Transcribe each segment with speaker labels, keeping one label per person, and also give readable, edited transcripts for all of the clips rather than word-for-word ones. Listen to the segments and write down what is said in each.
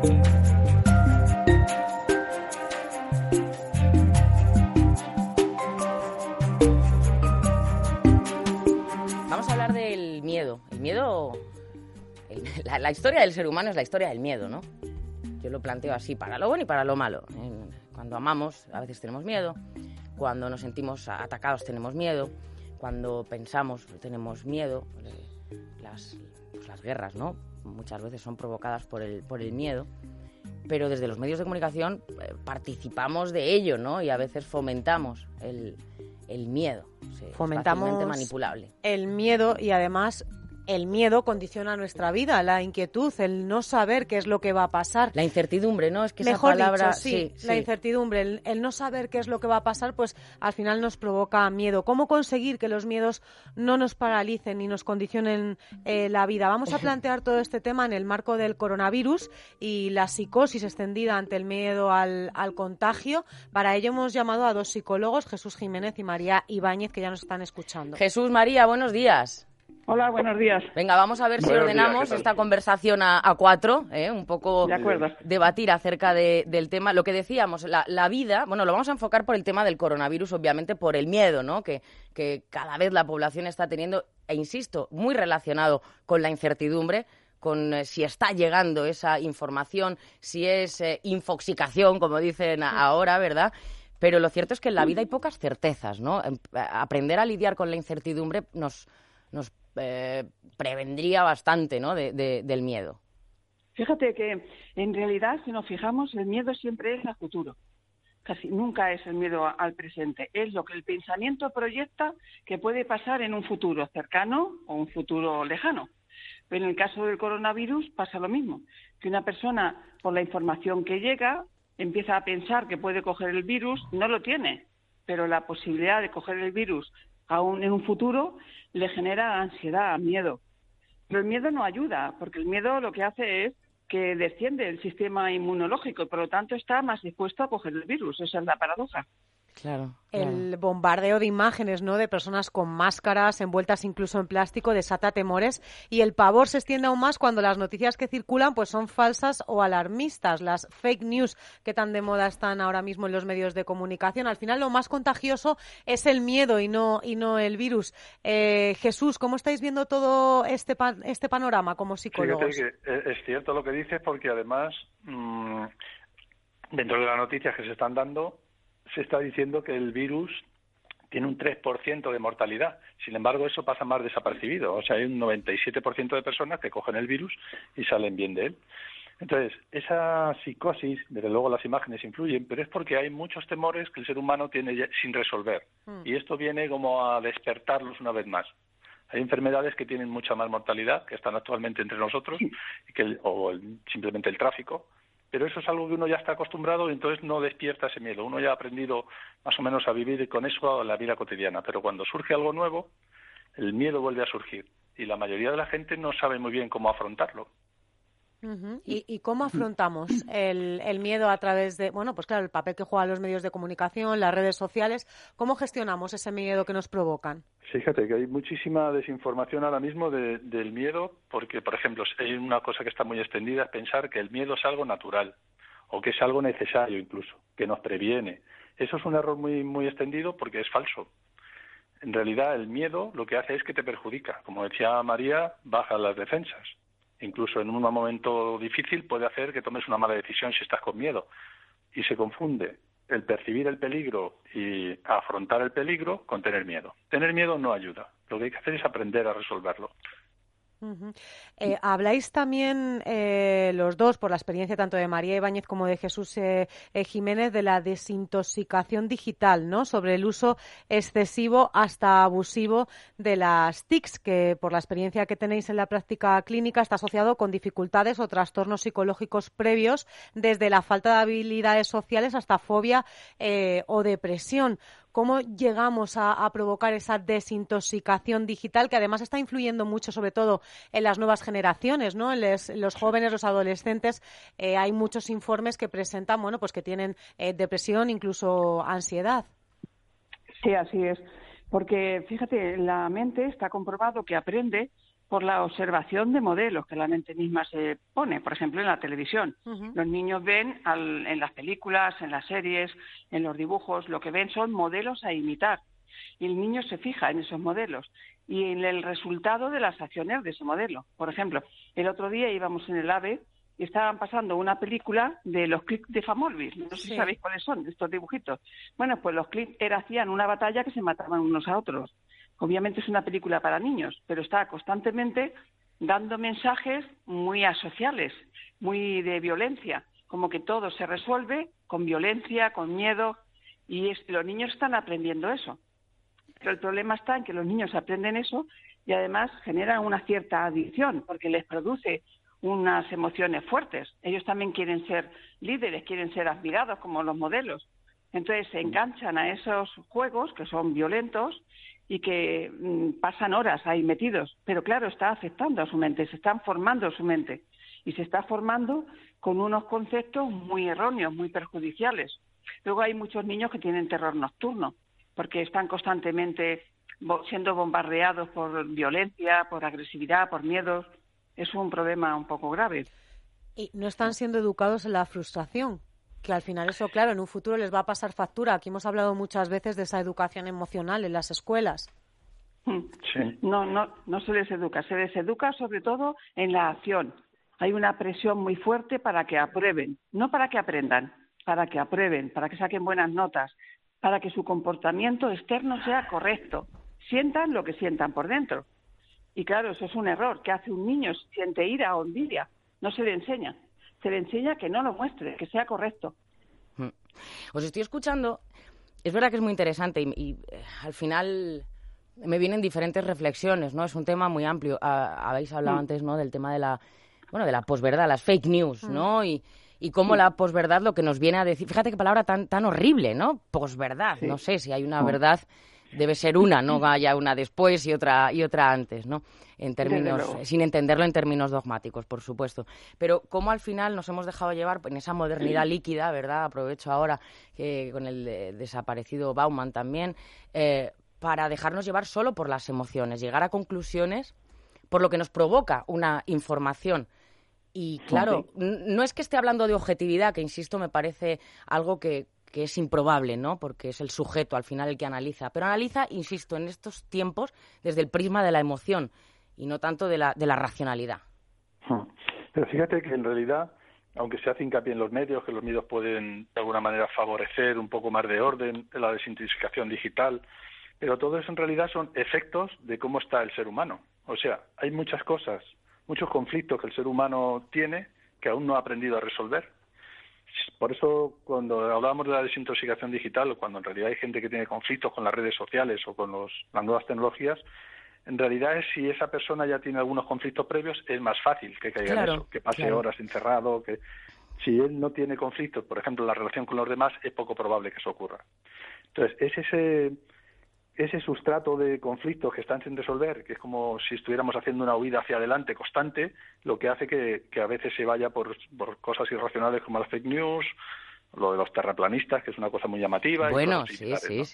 Speaker 1: Vamos a hablar del miedo. El miedo, la historia del ser humano es la historia del miedo, ¿no? Yo lo planteo así, para lo bueno y para lo malo. Cuando amamos, a veces tenemos miedo. Cuando nos sentimos atacados, tenemos miedo. Cuando pensamos, tenemos miedo. Las guerras, ¿no? Muchas veces son provocadas por el miedo. Pero desde los medios de comunicación participamos de ello, ¿no? Y a veces fomentamos el miedo.
Speaker 2: Fomentamos
Speaker 1: fácilmente manipulable.
Speaker 2: El miedo, y además el miedo condiciona nuestra vida, la inquietud, el no saber qué es lo que va a pasar.
Speaker 1: La incertidumbre, ¿no? Es que
Speaker 2: Mejor
Speaker 1: esa palabra...
Speaker 2: dicho, sí, la incertidumbre, el no saber qué es lo que va a pasar, pues al final nos provoca miedo. ¿Cómo conseguir que los miedos no nos paralicen ni nos condicionen la vida? Vamos a plantear todo este tema en el marco del coronavirus y la psicosis extendida ante el miedo al contagio. Para ello hemos llamado a dos psicólogos, Jesús Jiménez y María Ibáñez, que ya nos están escuchando.
Speaker 1: Jesús, María, buenos días.
Speaker 3: Hola, buenos días.
Speaker 1: Venga, vamos a ver si ordenamos esta conversación a cuatro, un poco
Speaker 3: de acuerdo.
Speaker 1: Debatir acerca del tema. Lo que decíamos, la vida, bueno, lo vamos a enfocar por el tema del coronavirus, obviamente por el miedo, ¿no? Que cada vez la población está teniendo, e insisto, muy relacionado con la incertidumbre, con si está llegando esa información, si es infoxicación, como dicen ahora, ¿verdad? Pero lo cierto es que en la vida hay pocas certezas, ¿no? Aprender a lidiar con la incertidumbre nos prevendría bastante, ¿no? del miedo.
Speaker 3: Fíjate que en realidad, si nos fijamos, el miedo siempre es al futuro. Casi nunca es el miedo al presente. Es lo que el pensamiento proyecta que puede pasar en un futuro cercano o un futuro lejano. Pero en el caso del coronavirus pasa lo mismo, que una persona, por la información que llega, empieza a pensar que puede coger el virus, no lo tiene, pero la posibilidad de coger el virus aún en un futuro le genera ansiedad, miedo. Pero el miedo no ayuda, porque el miedo lo que hace es que desciende el sistema inmunológico y por lo tanto está más dispuesto a coger el virus. Esa es la paradoja.
Speaker 1: Claro.
Speaker 2: El bombardeo de imágenes, ¿no?, de personas con máscaras, envueltas incluso en plástico, desata temores, y el pavor se extiende aún más cuando las noticias que circulan pues son falsas o alarmistas, las fake news que tan de moda están ahora mismo en los medios de comunicación. Al final lo más contagioso es el miedo y no el virus. Jesús, ¿cómo estáis viendo todo este panorama como psicólogos?
Speaker 4: Fíjate que es cierto lo que dices, porque además dentro de las noticias que se están dando se está diciendo que el virus tiene un 3% de mortalidad. Sin embargo, eso pasa más desapercibido. O sea, hay un 97% de personas que cogen el virus y salen bien de él. Entonces, esa psicosis, desde luego las imágenes influyen, pero es porque hay muchos temores que el ser humano tiene sin resolver. Y esto viene como a despertarlos una vez más. Hay enfermedades que tienen mucha más mortalidad, que están actualmente entre nosotros, simplemente el tráfico. Pero eso es algo que uno ya está acostumbrado y entonces no despierta ese miedo. Uno ya ha aprendido más o menos a vivir con eso en la vida cotidiana. Pero cuando surge algo nuevo, el miedo vuelve a surgir. Y la mayoría de la gente no sabe muy bien cómo afrontarlo.
Speaker 2: Uh-huh. ¿Y cómo afrontamos el miedo a través de, bueno, pues claro, el papel que juegan los medios de comunicación, las redes sociales? ¿Cómo gestionamos ese miedo que nos provocan?
Speaker 4: Fíjate que hay muchísima desinformación ahora mismo del miedo, porque, por ejemplo, hay una cosa que está muy extendida, es pensar que el miedo es algo natural, o que es algo necesario incluso, que nos previene. Eso es un error muy, muy extendido porque es falso. En realidad, el miedo lo que hace es que te perjudica. Como decía María, baja las defensas. Incluso en un momento difícil puede hacer que tomes una mala decisión si estás con miedo. Y se confunde el percibir el peligro y afrontar el peligro con tener miedo. Tener miedo no ayuda. Lo que hay que hacer es aprender a resolverlo.
Speaker 2: Uh-huh. Habláis también los dos, por la experiencia tanto de María Ibáñez como de Jesús Jiménez, de la desintoxicación digital, ¿no? Sobre el uso excesivo hasta abusivo de las TICs, que por la experiencia que tenéis en la práctica clínica está asociado con dificultades o trastornos psicológicos previos, desde la falta de habilidades sociales hasta fobia o depresión. ¿Cómo llegamos a provocar esa desintoxicación digital, que además está influyendo mucho, sobre todo en las nuevas generaciones, ¿no? En los jóvenes, los adolescentes? Hay muchos informes que presentan, bueno, pues que tienen depresión, incluso ansiedad.
Speaker 3: Sí, así es. Porque, fíjate, la mente está comprobado que aprende por la observación de modelos que la mente misma se pone, por ejemplo, en la televisión. Los niños ven en las películas, en las series, en los dibujos, lo que ven son modelos a imitar. Y el niño se fija en esos modelos y en el resultado de las acciones de ese modelo. Por ejemplo, el otro día íbamos en el AVE y estaban pasando una película de los clips de Famolvis. No sé si sabéis cuáles son, estos dibujitos. Bueno, pues los clips hacían una batalla que se mataban unos a otros. Obviamente es una película para niños, pero está constantemente dando mensajes muy asociales, muy de violencia, como que todo se resuelve con violencia, con miedo, y los niños están aprendiendo eso. Pero el problema está en que los niños aprenden eso y además generan una cierta adicción, porque les produce unas emociones fuertes. Ellos también quieren ser líderes, quieren ser admirados como los modelos. Entonces se enganchan a esos juegos que son violentos y que pasan horas ahí metidos. Pero claro, está afectando a su mente, se están formando su mente. Y se está formando con unos conceptos muy erróneos, muy perjudiciales. Luego hay muchos niños que tienen terror nocturno, porque están constantemente siendo bombardeados por violencia, por agresividad, por miedos. Es un problema un poco grave.
Speaker 2: Y no están siendo educados en la frustración, que al final eso, claro, en un futuro les va a pasar factura. Aquí hemos hablado muchas veces de esa educación emocional en las escuelas.
Speaker 3: Sí. No se les educa sobre todo en la acción. Hay una presión muy fuerte para que aprueben, no para que aprendan, para que aprueben, para que saquen buenas notas, para que su comportamiento externo sea correcto, sientan lo que sientan por dentro. Y claro, eso es un error. ¿Qué hace un niño si siente ira o envidia? No se le enseña. Se le enseña que no lo muestre, que sea correcto.
Speaker 1: Os estoy escuchando. Es verdad que es muy interesante y al final me vienen diferentes reflexiones, ¿no? Es un tema muy amplio. Habéis hablado antes, ¿no?, del tema de la posverdad, las fake news, ¿no? Y cómo la posverdad lo que nos viene a decir... Fíjate qué palabra tan horrible, ¿no? Posverdad. Sí. No sé si hay una verdad... Debe ser una, no haya una después y otra antes, ¿no? En términos, sin entenderlo en términos dogmáticos, por supuesto. Pero cómo al final nos hemos dejado llevar en esa modernidad líquida, ¿verdad? Aprovecho ahora con el desaparecido Bauman también, para dejarnos llevar solo por las emociones, llegar a conclusiones por lo que nos provoca una información. Y claro, no es que esté hablando de objetividad, que insisto, me parece algo que es improbable, ¿no? Porque es el sujeto al final el que analiza. Pero analiza, insisto, en estos tiempos desde el prisma de la emoción y no tanto de la racionalidad.
Speaker 4: Pero fíjate que en realidad, aunque se hace hincapié en los medios, que los medios pueden de alguna manera favorecer un poco más de orden en la desintoxicación digital, pero todo eso en realidad son efectos de cómo está el ser humano. O sea, hay muchas cosas, muchos conflictos que el ser humano tiene que aún no ha aprendido a resolver. Por eso, cuando hablábamos de la desintoxicación digital, o cuando en realidad hay gente que tiene conflictos con las redes sociales o con las nuevas tecnologías, en realidad es si esa persona ya tiene algunos conflictos previos, es más fácil que caiga en eso, que pase horas encerrado, que si él no tiene conflictos, por ejemplo, en la relación con los demás, es poco probable que eso ocurra. Entonces, es ese sustrato de conflictos que están sin resolver, que es como si estuviéramos haciendo una huida hacia adelante constante, lo que hace que a veces se vaya por cosas irracionales como las fake news, lo de los terraplanistas, que es una cosa muy llamativa.
Speaker 1: Bueno, sí.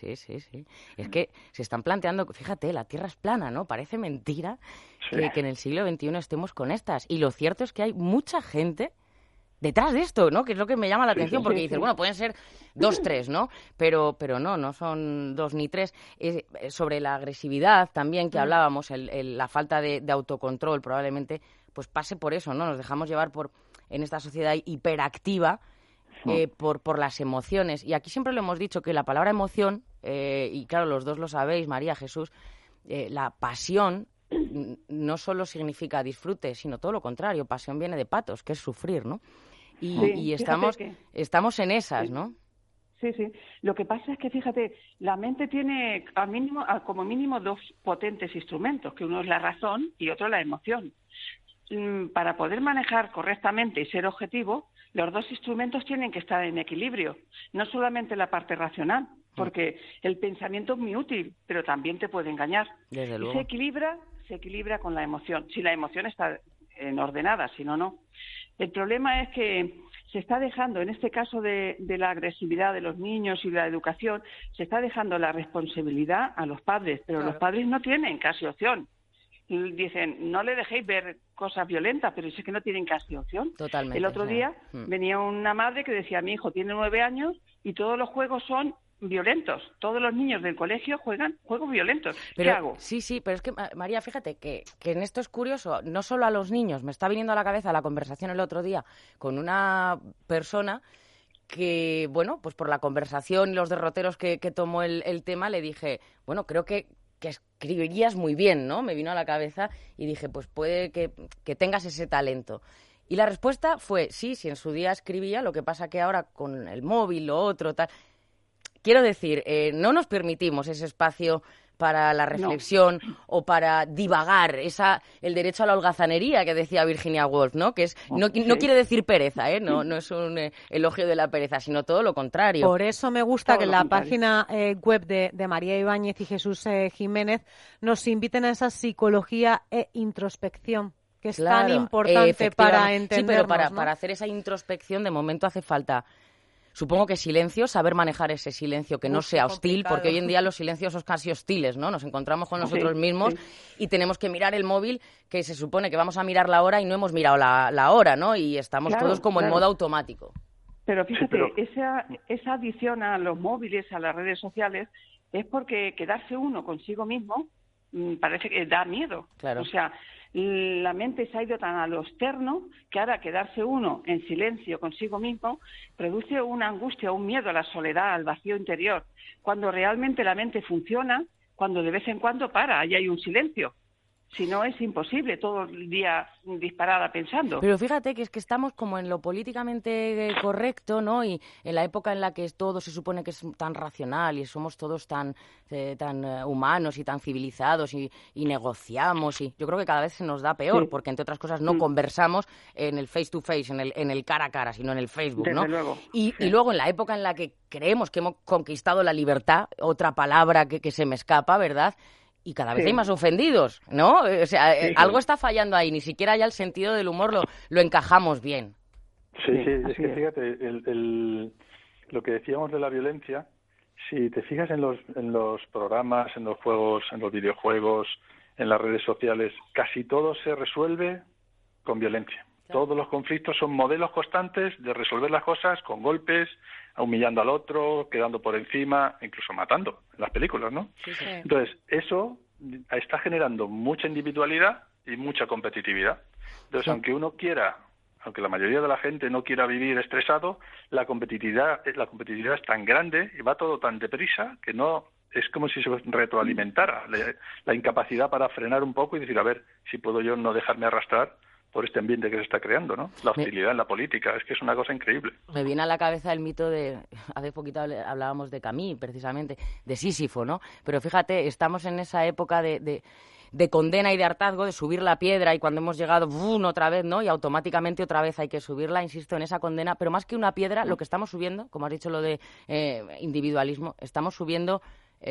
Speaker 1: Es que se están planteando, fíjate, la Tierra es plana, ¿no? Parece mentira que en el siglo XXI estemos con estas. Y lo cierto es que hay mucha gente detrás de esto, ¿no? Que es lo que me llama la atención, porque dices, bueno, pueden ser 2, 3, ¿no? Pero no son 2 ni 3. Sobre la agresividad también que hablábamos, la falta de autocontrol probablemente, pues pase por eso, ¿no? Nos dejamos llevar en esta sociedad hiperactiva por las emociones. Y aquí siempre lo hemos dicho, que la palabra emoción, y claro, los dos lo sabéis, María, Jesús, la pasión no solo significa disfrute, sino todo lo contrario. Pasión viene de patos, que es sufrir, ¿no? Y estamos en esas, ¿no?
Speaker 3: Sí. Lo que pasa es que, fíjate, la mente tiene como mínimo 2 potentes instrumentos, que uno es la razón y otro la emoción. Para poder manejar correctamente y ser objetivo, los 2 instrumentos tienen que estar en equilibrio, no solamente la parte racional, porque el pensamiento es muy útil, pero también te puede engañar.
Speaker 1: Desde luego.
Speaker 3: Se equilibra con la emoción, si la emoción está ordenada, si no. El problema es que se está dejando, en este caso de la agresividad de los niños y la educación, se está dejando la responsabilidad a los padres, pero los padres no tienen casi opción. dicen, no le dejéis ver cosas violentas, pero es que no tienen casi opción.
Speaker 1: Totalmente.
Speaker 3: El otro día venía una madre que decía, mi hijo tiene 9 años y todos los juegos son violentos. Todos los niños del colegio juegan juegos violentos.
Speaker 1: Pero,
Speaker 3: ¿qué hago?
Speaker 1: Sí, pero es que, María, fíjate que en esto es curioso, no solo a los niños, me está viniendo a la cabeza la conversación el otro día con una persona que, bueno, pues por la conversación y los derroteros que tomó el tema, le dije, bueno, creo que escribirías muy bien, ¿no? Me vino a la cabeza y dije, pues puede que tengas ese talento. Y la respuesta fue, sí, en su día escribía, lo que pasa que ahora con el móvil, lo otro, tal. Quiero decir, no nos permitimos ese espacio para la reflexión o para divagar, el derecho a la holgazanería que decía Virginia Woolf, ¿no? Que no quiere decir pereza, no es un elogio de la pereza, sino todo lo contrario.
Speaker 2: Por eso me gusta que en la página web de María Ibáñez y Jesús Jiménez nos inviten a esa psicología e introspección, que es tan importante para entendernos.
Speaker 1: Sí, pero para hacer esa introspección de momento hace falta, supongo que silencio, saber manejar ese silencio que no sea hostil, porque hoy en día los silencios son casi hostiles, ¿no? Nos encontramos con nosotros mismos y tenemos que mirar el móvil, que se supone que vamos a mirar la hora y no hemos mirado la hora, ¿no? Y estamos todos como en modo automático.
Speaker 3: Pero fíjate, esa adicción a los móviles, a las redes sociales, es porque quedarse uno consigo mismo parece que da miedo.
Speaker 1: Claro.
Speaker 3: O sea, la mente se ha ido tan a lo externo que ahora quedarse uno en silencio consigo mismo produce una angustia, un miedo a la soledad, al vacío interior, cuando realmente la mente funciona, cuando de vez en cuando para y hay un silencio. Si no, es imposible todo el día disparada pensando.
Speaker 1: Pero fíjate que es que estamos como en lo políticamente correcto, ¿no? Y en la época en la que todo se supone que es tan racional y somos todos tan humanos y tan civilizados y negociamos. Y yo creo que cada vez se nos da peor, porque entre otras cosas no conversamos en el face to face, en el cara a cara, sino en el Facebook, ¿no?
Speaker 3: Desde luego.
Speaker 1: Y luego en la época en la que creemos que hemos conquistado la libertad, otra palabra que se me escapa, ¿verdad? Y cada vez hay más ofendidos, ¿no? O sea, algo está fallando ahí, ni siquiera ya el sentido del humor lo encajamos bien.
Speaker 4: Sí, es que fíjate, lo que decíamos de la violencia, si te fijas en los programas, en los juegos, en los videojuegos, en las redes sociales, casi todo se resuelve con violencia. Claro. Todos los conflictos son modelos constantes de resolver las cosas con golpes, humillando al otro, quedando por encima, incluso matando en las películas, ¿no?
Speaker 1: Sí.
Speaker 4: Entonces, eso está generando mucha individualidad y mucha competitividad. Entonces, aunque la mayoría de la gente no quiera vivir estresado, la competitividad es tan grande y va todo tan deprisa que no es como si se retroalimentara la incapacidad para frenar un poco y decir, a ver, si puedo yo no dejarme arrastrar por este ambiente que se está creando, ¿no? La hostilidad en la política, es que es una cosa increíble.
Speaker 1: Me viene a la cabeza el mito hace poquito hablábamos de Camus, precisamente, de Sísifo, ¿no? Pero fíjate, estamos en esa época de condena y de hartazgo, de subir la piedra, y cuando hemos llegado, ¡bum!, otra vez, ¿no? Y automáticamente otra vez hay que subirla, insisto, en esa condena. Pero más que una piedra, lo que estamos subiendo, como has dicho lo de individualismo, estamos subiendo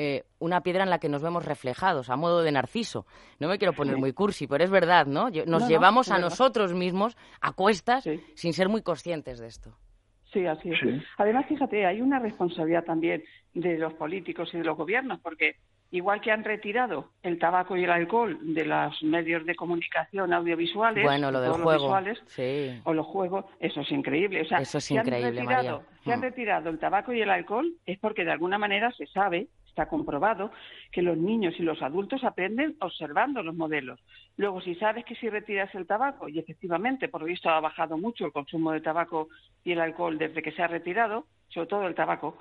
Speaker 1: una piedra en la que nos vemos reflejados, a modo de Narciso. No me quiero poner muy cursi, pero es verdad, ¿no? Nos llevamos a nosotros mismos a cuestas sin ser muy conscientes de esto.
Speaker 3: Sí, así es. Sí. Además, fíjate, hay una responsabilidad también de los políticos y de los gobiernos, porque igual que han retirado el tabaco y el alcohol de los medios de comunicación audiovisuales,
Speaker 1: bueno, lo del juego,
Speaker 3: visuales, o los juegos, eso es increíble. O sea,
Speaker 1: eso es increíble, María.
Speaker 3: Si han retirado el tabaco y el alcohol es porque de alguna manera se sabe, está comprobado, que los niños y los adultos aprenden observando los modelos. Luego, si sabes que si retiras el tabaco, y efectivamente, por lo visto, ha bajado mucho el consumo de tabaco y el alcohol desde que se ha retirado, sobre todo el tabaco,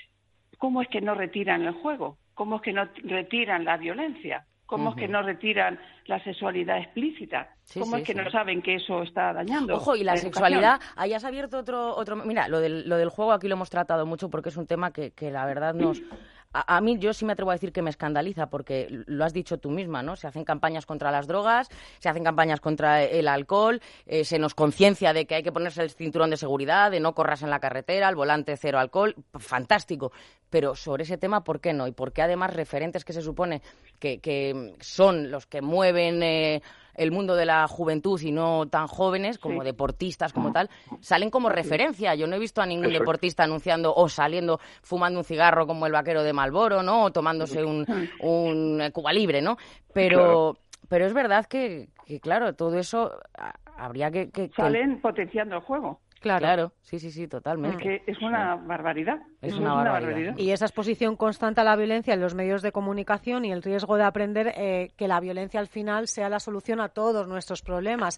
Speaker 3: ¿cómo es que no retiran el juego? ¿Cómo es que no retiran la violencia? ¿Cómo es que no retiran la sexualidad explícita? ¿Cómo es que no saben que eso está dañando?
Speaker 1: Ojo, y la sexualidad, ahí has abierto otro... Mira, lo del juego aquí lo hemos tratado mucho porque es un tema que la verdad nos... A mí, yo sí me atrevo a decir que me escandaliza, porque lo has dicho tú misma, ¿no? Se hacen campañas contra las drogas, se hacen campañas contra el alcohol, se nos conciencia de que hay que ponerse el cinturón de seguridad, de no corras en la carretera, el volante cero alcohol, fantástico. Pero sobre ese tema, ¿por qué no? Y por qué además referentes que se supone que son los que mueven el mundo de la juventud y no tan jóvenes, como deportistas, como tal, salen como referencia. Yo no he visto a ningún deportista anunciando o saliendo fumando un cigarro como el vaquero de Marlboro, ¿no? O tomándose un Cuba Libre, ¿no? Pero... Claro. Pero es verdad que claro, todo eso habría que
Speaker 3: salen potenciando el juego.
Speaker 1: Claro, sí, totalmente.
Speaker 3: Que es una barbaridad.
Speaker 1: Es una barbaridad.
Speaker 2: Y esa exposición constante a la violencia en los medios de comunicación y el riesgo de aprender que la violencia al final sea la solución a todos nuestros problemas.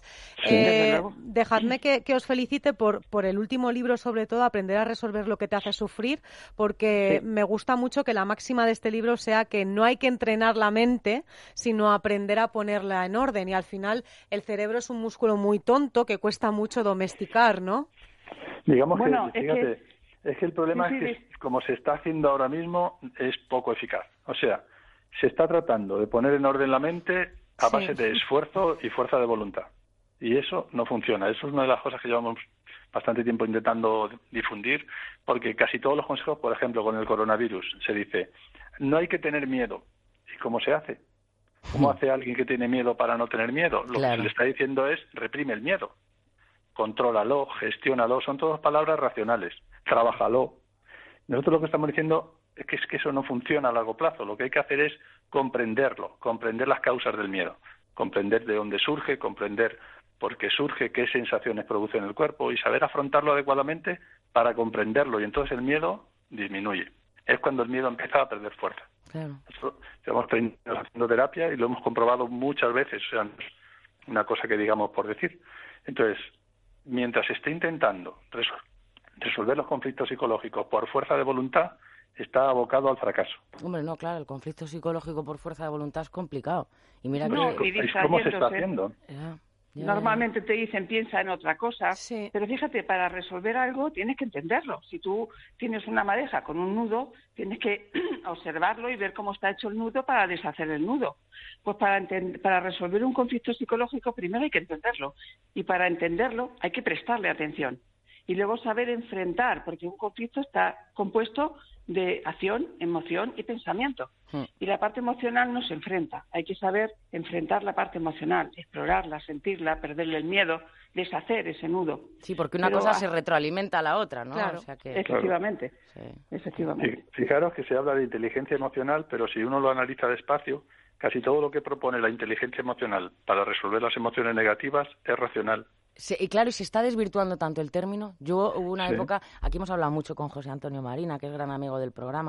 Speaker 2: Dejadme que os felicite por el último libro, sobre todo, Aprender a resolver lo que te hace sufrir, porque me gusta mucho que la máxima de este libro sea que no hay que entrenar la mente, sino aprender a ponerla en orden. Y al final el cerebro es un músculo muy tonto que cuesta mucho domesticar, ¿no?
Speaker 4: Digamos que, fíjate, es que el problema es que como se está haciendo ahora mismo es poco eficaz. O sea, se está tratando de poner en orden la mente a base de esfuerzo y fuerza de voluntad. Y eso no funciona. Eso es una de las cosas que llevamos bastante tiempo intentando difundir, porque casi todos los consejos, por ejemplo, con el coronavirus, se dice, no hay que tener miedo. ¿Y cómo se hace? ¿Cómo hace alguien que tiene miedo para no tener miedo? Lo que se le está diciendo es, reprime el miedo. Contrólalo, gestiónalo, son todas palabras racionales. Trabájalo. Nosotros lo que estamos diciendo es que eso no funciona a largo plazo. Lo que hay que hacer es comprenderlo, comprender las causas del miedo, comprender de dónde surge, comprender por qué surge, qué sensaciones produce en el cuerpo y saber afrontarlo adecuadamente para comprenderlo. Y entonces el miedo disminuye. Es cuando el miedo empieza a perder fuerza.
Speaker 1: Claro.
Speaker 4: Nosotros llevamos 30 años haciendo terapia y lo hemos comprobado muchas veces. O sea, no es una cosa que digamos por decir. Entonces, mientras esté intentando resolver los conflictos psicológicos por fuerza de voluntad, está abocado al fracaso.
Speaker 1: Hombre, no, claro, el conflicto psicológico por fuerza de voluntad es complicado. Y mira
Speaker 4: ¿Cómo se está haciendo?
Speaker 3: Normalmente te dicen piensa en otra cosa, pero fíjate, para resolver algo tienes que entenderlo. Si tú tienes una madeja con un nudo, tienes que observarlo y ver cómo está hecho el nudo para deshacer el nudo. Pues para resolver un conflicto psicológico primero hay que entenderlo y para entenderlo hay que prestarle atención y luego saber enfrentar, porque un conflicto está compuesto de acción, emoción y pensamiento. Y la parte emocional no se enfrenta. Hay que saber enfrentar la parte emocional, explorarla, sentirla, perderle el miedo, deshacer ese nudo.
Speaker 1: Sí, porque una cosa se retroalimenta a la otra, ¿no?
Speaker 2: Claro.
Speaker 1: O sea que...
Speaker 3: Efectivamente.
Speaker 1: Claro.
Speaker 3: Efectivamente.
Speaker 4: Fijaros que se habla de inteligencia emocional, pero si uno lo analiza despacio, casi todo lo que propone la inteligencia emocional para resolver las emociones negativas es racional.
Speaker 1: Y claro, y se está desvirtuando tanto el término. Hubo una época, aquí hemos hablado mucho con José Antonio Marina, que es gran amigo del programa,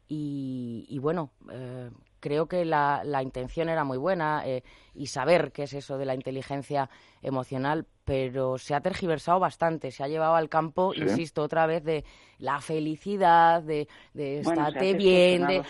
Speaker 1: y bueno, creo que la intención era muy buena y saber qué es eso de la inteligencia emocional, pero se ha tergiversado bastante, se ha llevado al campo, insisto, otra vez, de la felicidad, de estate bien, de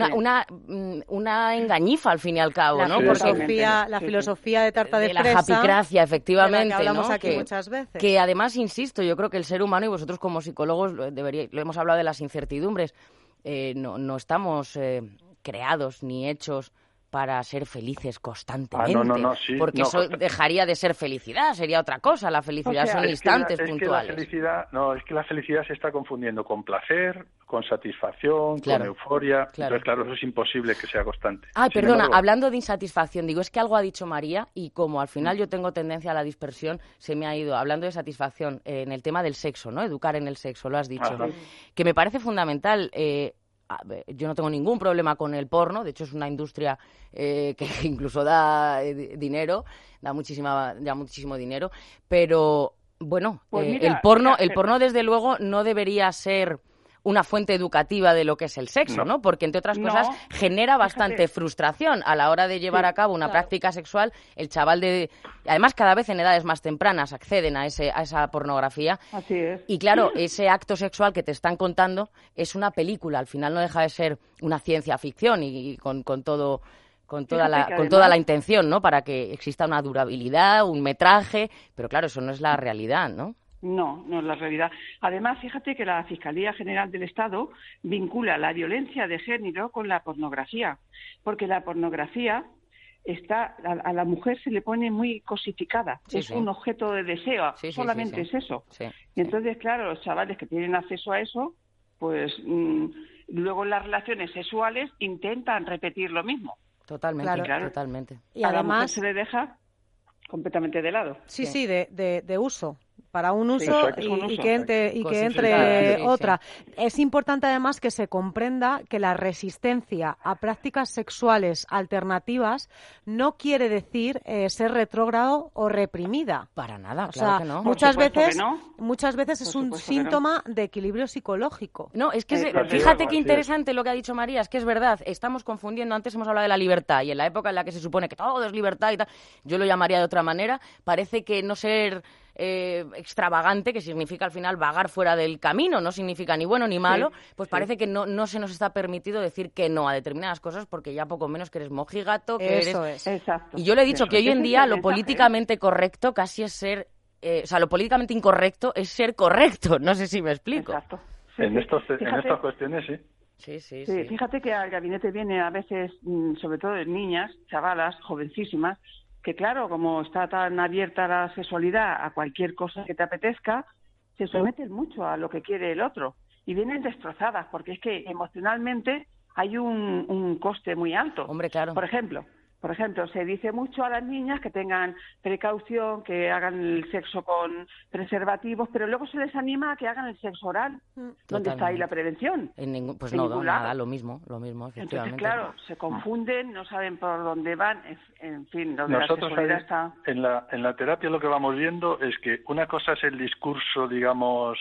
Speaker 1: una engañifa al fin y al cabo, ¿no?
Speaker 2: La filosofía de tarta de fresa,
Speaker 1: la japicracia, efectivamente,
Speaker 2: de la que hablamos
Speaker 1: ¿no?
Speaker 2: aquí muchas veces.
Speaker 1: Que además, insisto, yo creo que el ser humano, y vosotros como psicólogos lo hemos hablado de las incertidumbres, no estamos creados ni hechos para ser felices constantemente, porque eso dejaría de ser felicidad, sería otra cosa. La felicidad son instantes puntuales.
Speaker 4: Es que la felicidad se está confundiendo con placer, con satisfacción, con euforia. Entonces, claro, eso es imposible que sea constante.
Speaker 1: Perdona, hablando de insatisfacción, digo, es que algo ha dicho María y como al final yo tengo tendencia a la dispersión, se me ha ido, hablando de satisfacción, en el tema del sexo, ¿no? Educar en el sexo, lo has dicho, que me parece fundamental. Yo no tengo ningún problema con el porno, de hecho es una industria que incluso da dinero, da muchísimo dinero, pero bueno, pues el porno desde luego no debería ser una fuente educativa de lo que es el sexo, ¿no? Porque, entre otras cosas, genera bastante frustración a la hora de llevar a cabo una práctica sexual. El chaval además, cada vez en edades más tempranas acceden a esa pornografía.
Speaker 3: Así es.
Speaker 1: Y, claro, ese acto sexual que te están contando es una película. Al final no deja de ser una ciencia ficción y con toda la intención, ¿no? Para que exista una durabilidad, un metraje. Pero, claro, eso no es la realidad, ¿no?
Speaker 3: No es la realidad. Además, fíjate que la Fiscalía General del Estado vincula la violencia de género con la pornografía, porque la pornografía a la mujer se le pone muy cosificada, un objeto de deseo, solamente es eso. Y entonces, claro, los chavales que tienen acceso a eso, pues luego en las relaciones sexuales intentan repetir lo mismo.
Speaker 1: Totalmente, totalmente.
Speaker 2: Y además
Speaker 3: se le deja completamente de lado.
Speaker 2: Sí, de uso. para un uso y que entre otra. Es importante además que se comprenda que la resistencia a prácticas sexuales alternativas no quiere decir ser retrógrado o reprimida.
Speaker 1: Para nada,
Speaker 2: o
Speaker 1: claro
Speaker 2: sea,
Speaker 1: que no.
Speaker 2: Muchas veces es un síntoma de equilibrio psicológico.
Speaker 1: No, es que fíjate qué interesante lo que ha dicho María, es que es verdad, estamos confundiendo, antes hemos hablado de la libertad y en la época en la que se supone que todo es libertad y tal, yo lo llamaría de otra manera, parece que no ser extravagante, que significa al final vagar fuera del camino, no significa ni bueno ni malo, pues parece que no se nos está permitido decir que no a determinadas cosas porque ya poco menos que eres mojigato, que
Speaker 2: Eso
Speaker 1: eres...
Speaker 3: Exacto.
Speaker 1: Y yo le he dicho que hoy en día lo políticamente correcto casi es ser... o sea, lo políticamente incorrecto es ser correcto, no sé si me explico.
Speaker 3: Exacto.
Speaker 4: En estas cuestiones, sí.
Speaker 3: Sí, fíjate que al gabinete viene a veces, sobre todo de niñas, chavalas, jovencísimas, que claro, como está tan abierta la sexualidad a cualquier cosa que te apetezca, se someten mucho a lo que quiere el otro y vienen destrozadas porque es que emocionalmente hay un coste muy alto.
Speaker 1: Hombre, claro.
Speaker 3: Por ejemplo, se dice mucho a las niñas que tengan precaución, que hagan el sexo con preservativos, pero luego se les anima a que hagan el sexo oral. ¿Dónde está ahí la prevención?
Speaker 1: Pues no, nada, lo mismo, efectivamente.
Speaker 3: Entonces, claro, se confunden, no saben por dónde van, en fin, donde
Speaker 4: nosotros
Speaker 3: la sexualidad está...
Speaker 4: En la terapia lo que vamos viendo es que una cosa es el discurso, digamos,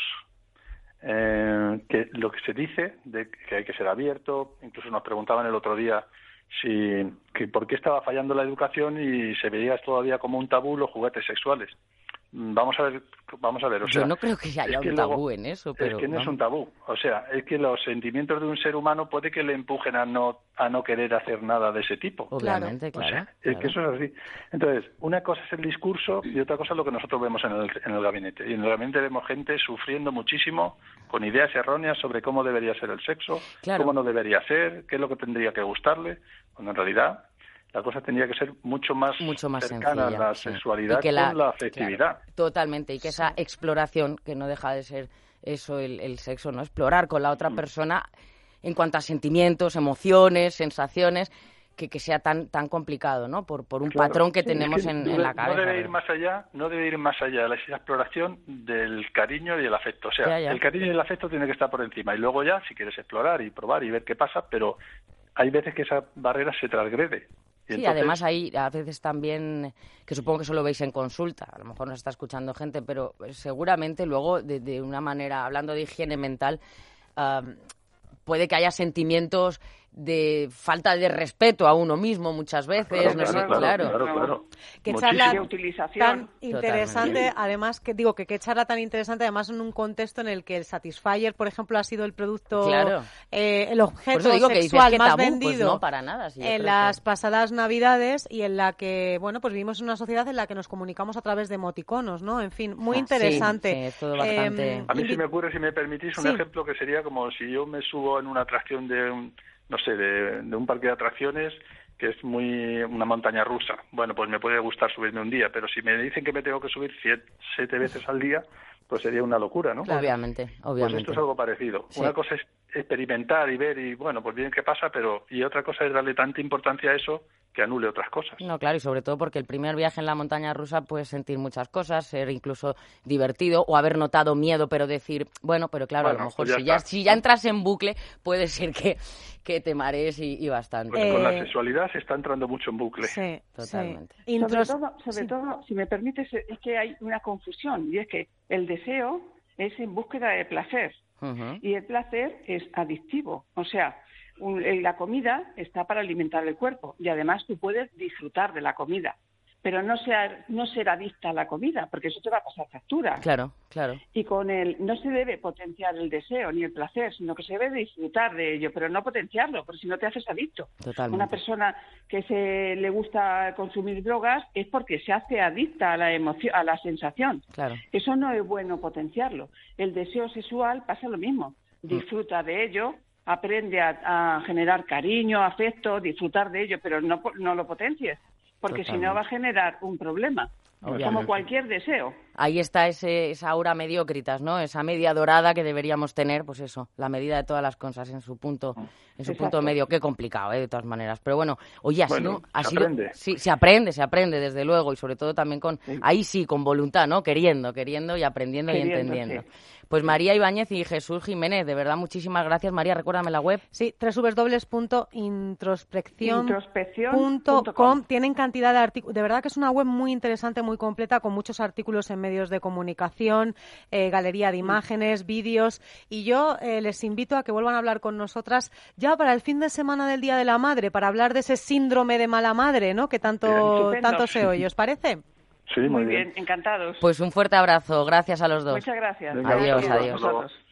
Speaker 4: que lo que se dice, de que hay que ser abierto, incluso nos preguntaban el otro día que por qué estaba fallando la educación y se veía todavía como un tabú los juguetes sexuales. Vamos a ver. O sea,
Speaker 1: yo no creo que haya un tabú en eso, pero...
Speaker 4: Es que no es un tabú. O sea, es que los sentimientos de un ser humano puede que le empujen a no querer hacer nada de ese tipo.
Speaker 1: Obviamente, claro.
Speaker 4: O sea, es que eso es así. Entonces, una cosa es el discurso y otra cosa es lo que nosotros vemos en el gabinete. Y en el gabinete vemos gente sufriendo muchísimo con ideas erróneas sobre cómo debería ser el sexo, cómo no debería ser, qué es lo que tendría que gustarle, cuando en realidad... La cosa tendría que ser mucho más cercana
Speaker 1: sencilla,
Speaker 4: a la sexualidad con la afectividad.
Speaker 1: Claro, totalmente, y que esa exploración, que no deja de ser eso el sexo, ¿no? Explorar con la otra persona en cuanto a sentimientos, emociones, sensaciones, que sea tan complicado, ¿no? Por un patrón que tenemos en la cabeza.
Speaker 4: No debe ir más allá de esa exploración del cariño y el afecto. O sea, el cariño y el afecto tiene que estar por encima. Y luego ya, si quieres explorar y probar y ver qué pasa, pero hay veces que esa barrera se transgrede.
Speaker 1: Sí, entonces... además hay a veces también, que supongo que eso lo veis en consulta, a lo mejor nos está escuchando gente, pero seguramente luego de una manera, hablando de higiene mental, puede que haya sentimientos de falta de respeto a uno mismo muchas veces,
Speaker 4: claro.
Speaker 2: Qué charla
Speaker 3: utilización
Speaker 2: tan interesante, además que digo que qué charla tan interesante, además en un contexto en el que el Satisfyer, por ejemplo, ha sido el producto, el objeto sexual más vendido,
Speaker 1: pues no, para nada,
Speaker 2: en las pasadas Navidades y en la que, bueno, pues vivimos en una sociedad en la que nos comunicamos a través de emoticonos, ¿no? En fin, muy interesante.
Speaker 1: Sí, es todo bastante...
Speaker 4: A mí se me ocurre, si me permitís, un ejemplo que sería como si yo me subo en una atracción de un parque de atracciones que es una montaña rusa. Bueno, pues me puede gustar subirme un día, pero si me dicen que me tengo que subir 7 veces al día, pues sería una locura, ¿no?
Speaker 1: Claro. Obviamente.
Speaker 4: Pues esto es algo parecido. Sí. Una cosa es experimentar y ver y, bueno, pues bien qué pasa, y otra cosa es darle tanta importancia a eso que anule otras cosas.
Speaker 1: No, claro, y sobre todo porque el primer viaje en la montaña rusa puedes sentir muchas cosas, ser incluso divertido o haber notado miedo, pero decir, bueno, pero claro, a lo mejor pues si ya entras en bucle, puede ser que te marees y bastante.
Speaker 4: Pues con la sexualidad se está entrando mucho en bucle.
Speaker 1: Sí, totalmente.
Speaker 3: Sí. Sobre todo, si me permites, es que hay una confusión, y es que el deseo es en búsqueda de placer, y el placer es adictivo, o sea, la comida está para alimentar el cuerpo y además tú puedes disfrutar de la comida, pero no ser adicta a la comida, porque eso te va a pasar factura.
Speaker 1: Claro.
Speaker 3: Y no se debe potenciar el deseo ni el placer, sino que se debe disfrutar de ello, pero no potenciarlo, porque si no te haces adicto.
Speaker 1: Totalmente.
Speaker 3: Una persona que le gusta consumir drogas es porque se hace adicta a la emoción, a la sensación.
Speaker 1: Claro.
Speaker 3: Eso no es bueno potenciarlo. El deseo sexual pasa lo mismo. Disfruta de ello, aprende a generar cariño, afecto, disfrutar de ello, pero no lo potencies, porque si no va a generar un problema, como cualquier deseo.
Speaker 1: ahí está esa aura mediocritas, ¿no? Esa media dorada que deberíamos tener, pues eso, la medida de todas las cosas en su punto medio. Qué complicado, de todas maneras. Pero bueno, oye, se aprende, desde luego, y sobre todo también ahí sí, con voluntad, ¿no? Queriendo y aprendiendo y entendiendo. Sí. Pues María Ibáñez y Jesús Jiménez, de verdad, muchísimas gracias. María, recuérdame la web.
Speaker 2: Sí, www.introspeccion.com. Tienen cantidad de artículos. De verdad que es una web muy interesante, muy completa, con muchos artículos en medios de comunicación, galería de imágenes, vídeos. Y yo les invito a que vuelvan a hablar con nosotras ya para el fin de semana del Día de la Madre, para hablar de ese síndrome de mala madre, ¿no? Que tanto se oye. ¿Os parece?
Speaker 3: Sí, muy bien, encantados.
Speaker 1: Pues un fuerte abrazo, gracias a los dos.
Speaker 3: Muchas gracias.
Speaker 1: Adiós.